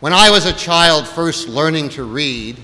When I was a child first learning to read,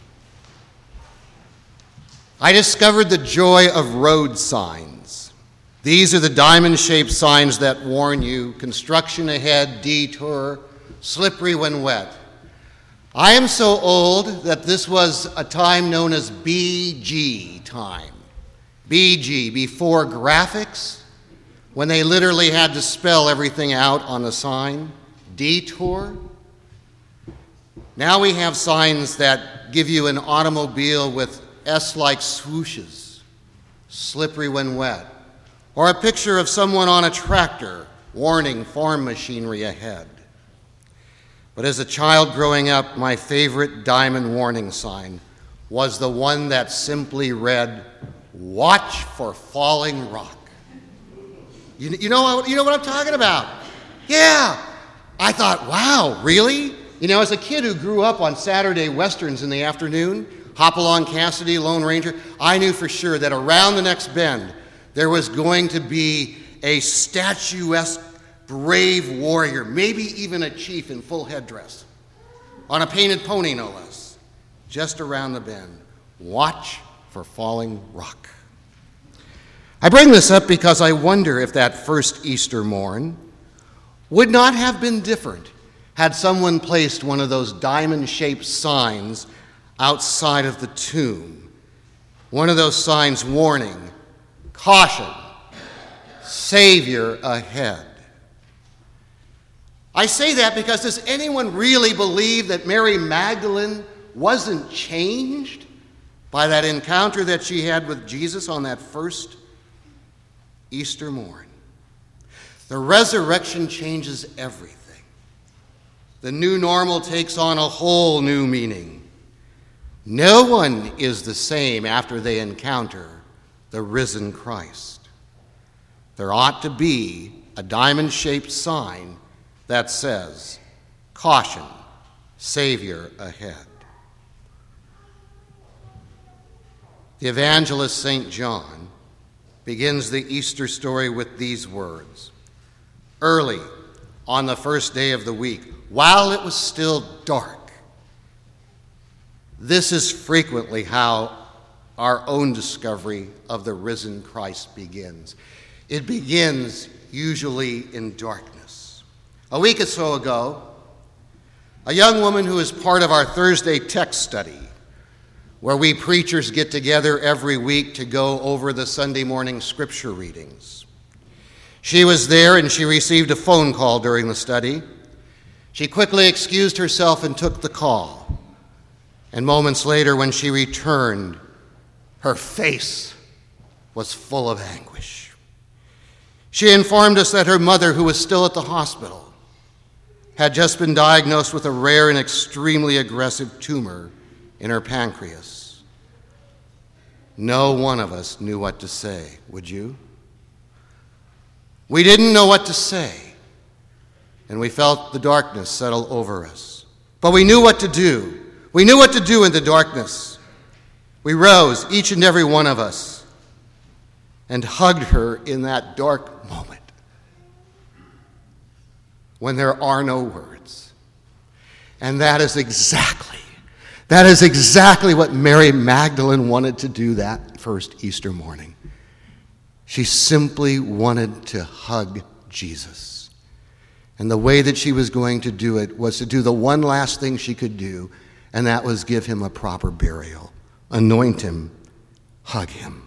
I discovered the joy of road signs. These are the diamond-shaped signs that warn you, construction ahead, detour, slippery when wet. I am so old that this was a time known as BG time. BG, before graphics, when they literally had to spell everything out on the sign. Detour. Now we have signs that give you an automobile with S-like swooshes, slippery when wet, or a picture of someone on a tractor warning farm machinery ahead. But as a child growing up, my favorite diamond warning sign was the one that simply read, "Watch for falling rock." You know what I'm talking about? Yeah. I thought, wow, really? As a kid who grew up on Saturday Westerns in the afternoon, Hopalong Cassidy, Lone Ranger, I knew for sure that around the next bend there was going to be a statuesque, brave warrior, maybe even a chief in full headdress, on a painted pony no less, just around the bend. Watch for falling rock. I bring this up because I wonder if that first Easter morn would not have been different had someone placed one of those diamond-shaped signs outside of the tomb. One of those signs warning, caution, Savior ahead. I say that because does anyone really believe that Mary Magdalene wasn't changed by that encounter that she had with Jesus on that first Easter morn? The resurrection changes everything. The new normal takes on a whole new meaning. No one is the same after they encounter the risen Christ. There ought to be a diamond-shaped sign that says, "Caution, Savior ahead." The evangelist St. John begins the Easter story with these words. Early on the first day of the week, while it was still dark. This is frequently how our own discovery of the risen Christ begins. It begins usually in darkness. A week or so ago, a young woman who is part of our Thursday text study, where we preachers get together every week to go over the Sunday morning scripture readings. She was there and she received a phone call during the study. She quickly excused herself and took the call. And moments later, when she returned, her face was full of anguish. She informed us that her mother, who was still at the hospital, had just been diagnosed with a rare and extremely aggressive tumor in her pancreas. No one of us knew what to say, would you? We didn't know what to say, and we felt the darkness settle over us. But we knew what to do. We knew what to do in the darkness. We rose, each and every one of us, and hugged her in that dark moment when there are no words. And that is exactly what Mary Magdalene wanted to do that first Easter morning. She simply wanted to hug Jesus. And the way that she was going to do it was to do the one last thing she could do, and that was give him a proper burial, anoint him, hug him.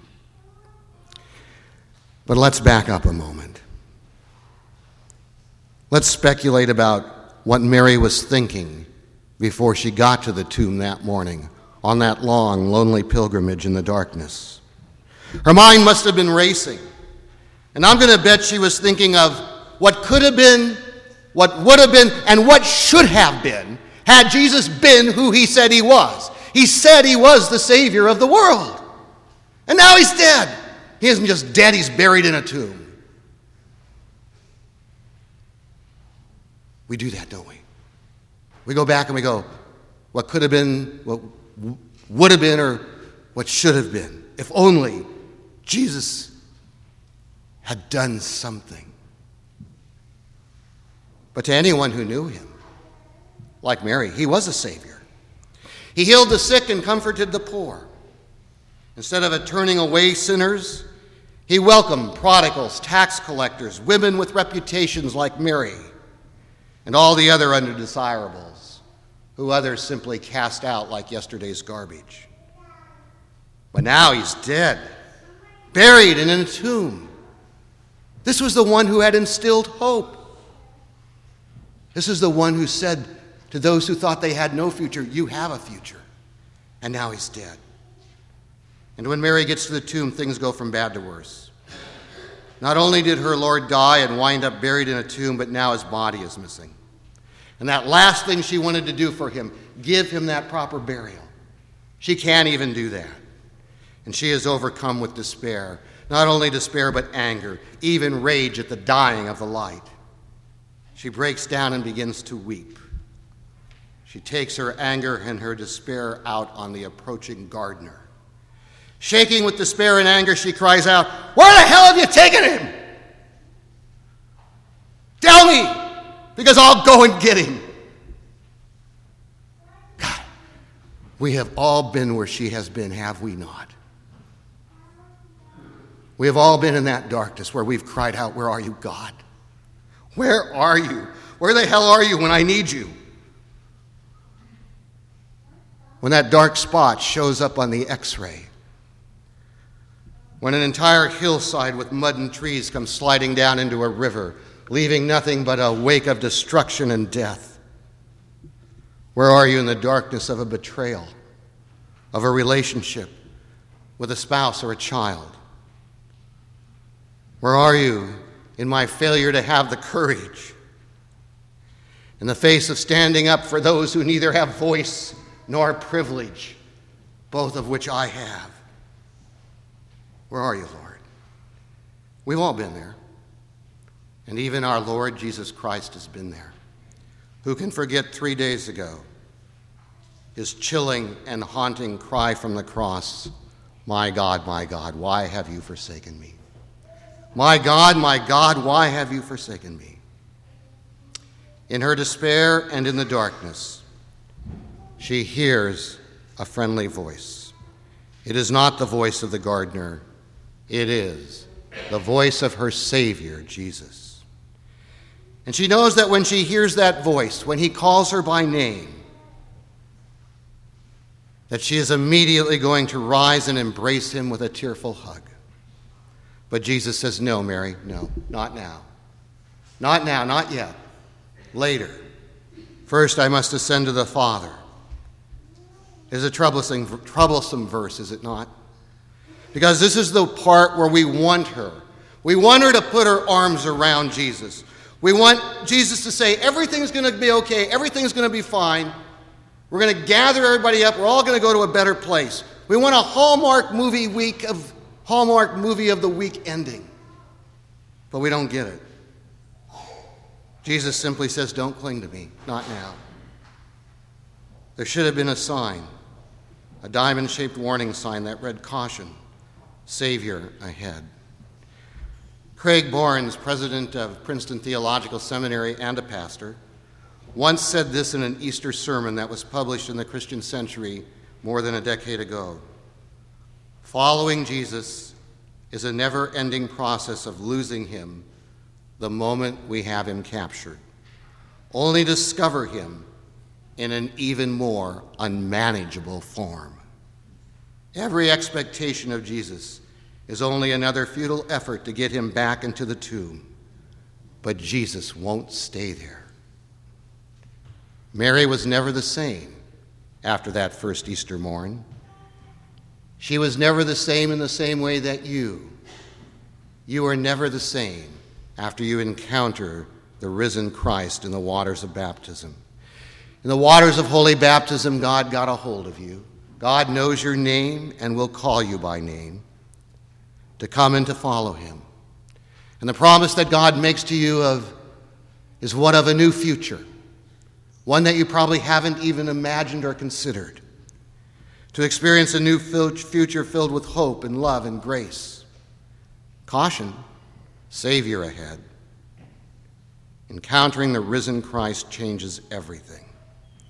But let's back up a moment. Let's speculate about what Mary was thinking before she got to the tomb that morning on that long, lonely pilgrimage in the darkness. Her mind must have been racing. And I'm going to bet she was thinking of what could have been, what would have been, and what should have been had Jesus been who he said he was. He said he was the Savior of the world. And now he's dead. He isn't just dead, he's buried in a tomb. We do that, don't we? We go back and we go, what could have been, what would have been, or what should have been. If only Jesus had done something. But to anyone who knew him, Like Mary, he was a Savior. He healed the sick and comforted the poor. Instead of turning away sinners, he welcomed prodigals, tax collectors, women with reputations like Mary, and all the other undesirables, who others simply cast out like yesterday's garbage. But now he's dead, buried and in a tomb. This was the one who had instilled hope. This is the one who said to those who thought they had no future, "You have a future." And now he's dead. And when Mary gets to the tomb, things go from bad to worse. Not only did her Lord die and wind up buried in a tomb, but now his body is missing. And that last thing she wanted to do for him, give him that proper burial, she can't even do that. And she is overcome with despair. Not only despair, but anger, even rage at the dying of the light. She breaks down and begins to weep. She takes her anger and her despair out on the approaching gardener. Shaking with despair and anger, she cries out, "Where the hell have you taken him? Tell me, because I'll go and get him." God, we have all been where she has been, have we not? We have all been in that darkness where we've cried out, "Where are you, God? Where are you? Where the hell are you when I need you?" When that dark spot shows up on the x-ray, when an entire hillside with mud and trees comes sliding down into a river, leaving nothing but a wake of destruction and death. Where are you in the darkness of a betrayal, of a relationship with a spouse or a child? Where are you in my failure to have the courage, in the face of standing up for those who neither have voice nor privilege, both of which I have? Where are you, Lord? We've all been there. And even our Lord Jesus Christ has been there. Who can forget 3 days ago his chilling and haunting cry from the cross, my God, why have you forsaken me? My God, why have you forsaken me?" In her despair and in the darkness, she hears a friendly voice. It is not the voice of the gardener. It is the voice of her Savior, Jesus. And she knows that when she hears that voice, when he calls her by name, that she is immediately going to rise and embrace him with a tearful hug. But Jesus says, "No, Mary, no, not now. Not now, not yet. Later. First, I must ascend to the Father." It is a troublesome verse, is it not? Because this is the part where we want her. We want her to put her arms around Jesus. We want Jesus to say, everything's going to be okay, everything's going to be fine. We're going to gather everybody up, we're all going to go to a better place. We want a Hallmark movie of the week ending. But we don't get it. Jesus simply says, "Don't cling to me, not now." There should have been a sign, a diamond-shaped warning sign that read, "Caution, Savior ahead." Craig Barnes, president of Princeton Theological Seminary and a pastor, once said this in an Easter sermon that was published in the Christian Century more than a decade ago. Following Jesus is a never-ending process of losing him the moment we have him captured, only to discover him in an even more unmanageable form. Every expectation of Jesus is only another futile effort to get him back into the tomb. But Jesus won't stay there. Mary was never the same after that first Easter morn. She was never the same in the same way that you are never the same after you encounter the risen Christ in the waters of baptism. In the waters of holy baptism, God got a hold of you. God knows your name and will call you by name to come and to follow him. And the promise that God makes to you is one of a new future, one that you probably haven't even imagined or considered, to experience a new future filled with hope and love and grace. Caution, Savior ahead. Encountering the risen Christ changes everything.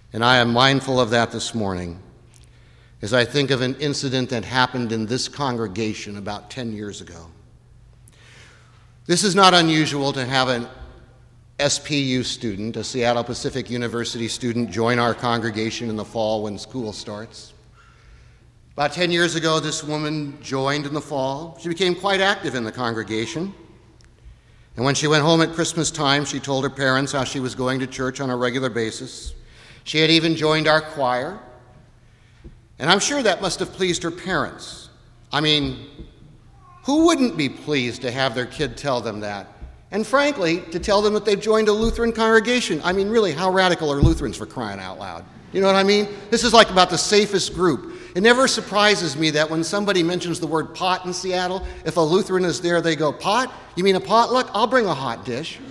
And I am mindful of that this morning as I think of an incident that happened in this congregation about 10 years ago. This is not unusual to have an SPU student, a Seattle Pacific University student, join our congregation in the fall when school starts. About 10 years ago, this woman joined in the fall. She became quite active in the congregation. And when she went home at Christmas time, she told her parents how she was going to church on a regular basis. She had even joined our choir. And I'm sure that must have pleased her parents. I mean, who wouldn't be pleased to have their kid tell them that? And frankly, to tell them that they've joined a Lutheran congregation. I mean, really, how radical are Lutherans, for crying out loud? You know what I mean? This is like about the safest group. It never surprises me that when somebody mentions the word pot in Seattle, if a Lutheran is there, they go, "Pot? You mean a potluck? I'll bring a hot dish."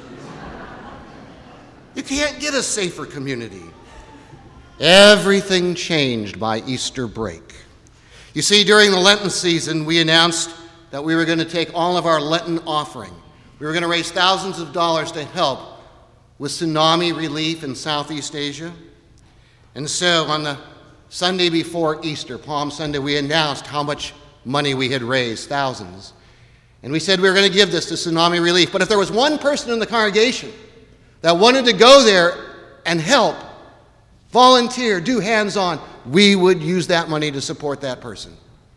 You can't get a safer community. Everything changed by Easter break. You see, during the Lenten season, we announced that we were going to take all of our Lenten offering. We were going to raise thousands of dollars to help with tsunami relief in Southeast Asia. And so on the Sunday before Easter, Palm Sunday, we announced how much money we had raised, thousands. And we said we were going to give this to tsunami relief. But if there was one person in the congregation that wanted to go there and help, volunteer, do hands-on, we would use that money to support that person.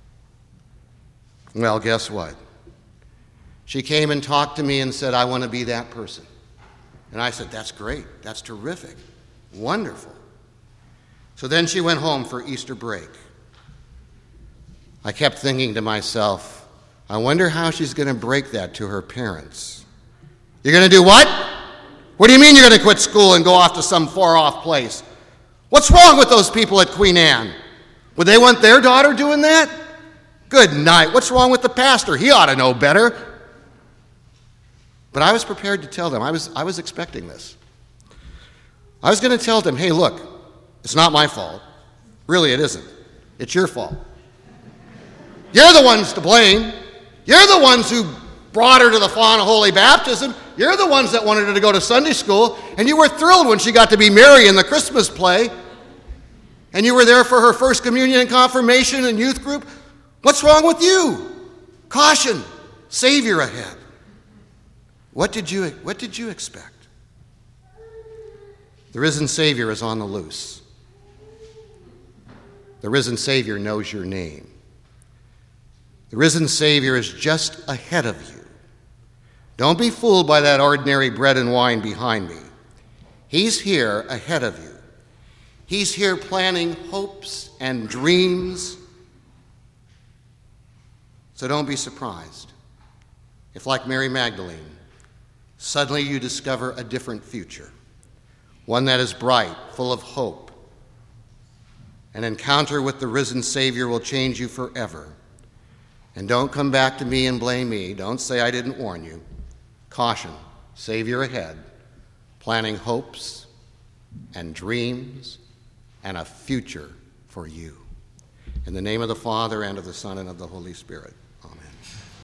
Well, guess what? She came and talked to me and said, "I want to be that person." And I said, "That's great. That's terrific. Wonderful." So then she went home for Easter break. I kept thinking to myself, I wonder how she's going to break that to her parents. "You're going to do what? What do you mean you're going to quit school and go off to some far-off place? What's wrong with those people at Queen Anne? Would they want their daughter doing that? Good night. What's wrong with the pastor? He ought to know better." But I was prepared to tell them. I was expecting this. I was going to tell them, "Hey, look, it's not my fault. Really, it isn't. It's your fault. You're the ones to blame. You're the ones who brought her to the font of holy baptism. You're the ones that wanted her to go to Sunday school, and you were thrilled when she got to be Mary in the Christmas play, and you were there for her first communion and confirmation and youth group. What's wrong with you? Caution, Savior ahead." What did you expect? The risen Savior is on the loose. The risen Savior knows your name. The risen Savior is just ahead of you. Don't be fooled by that ordinary bread and wine behind me. He's here ahead of you. He's here planning hopes and dreams. So don't be surprised if, like Mary Magdalene, suddenly you discover a different future, one that is bright, full of hope. An encounter with the risen Savior will change you forever. And don't come back to me and blame me. Don't say I didn't warn you. Caution, Savior ahead, planning hopes and dreams and a future for you. In the name of the Father, and of the Son, and of the Holy Spirit.